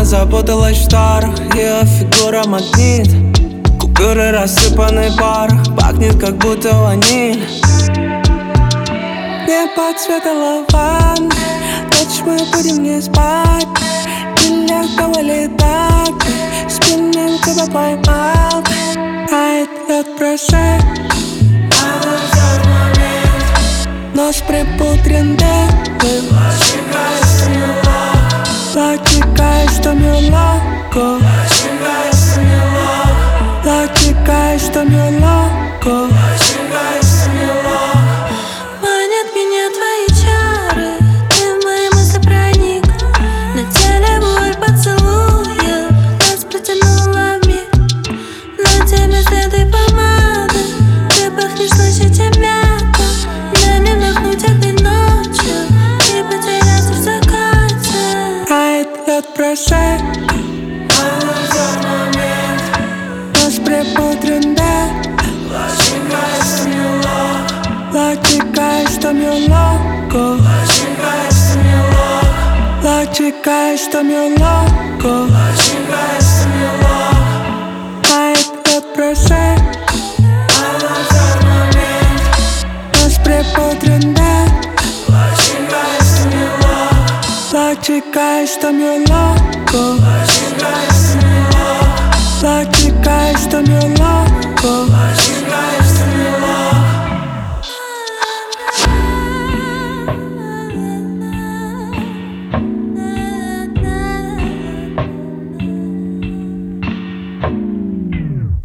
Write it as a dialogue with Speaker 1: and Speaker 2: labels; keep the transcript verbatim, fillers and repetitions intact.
Speaker 1: Она запуталась в старых, ее фигура магнит. Купюры рассыпаны в парах, пахнет как будто ваниль. Небо цвета лаванды, ночь мы будем не спать. И легко вылетать, спиннинг тебя поймал. Тает лед прошей, нос припудренный. Логика, что мне локо, логика, что мне локо.
Speaker 2: Манят меня твои чары, ты в мои мысли проник. На теле боль поцелуя, нас притянула в миг. На тебе следы помады, ты пахнешь ночью, чем мята. Дай мне вдохнуть этой ночью и потеряться в закате.
Speaker 1: Тает лед прошей, нос припудренный. Логика, что мне локо, логика, что мне локо. Тает лед прошей, нос припудренный. Логика, что мне локо.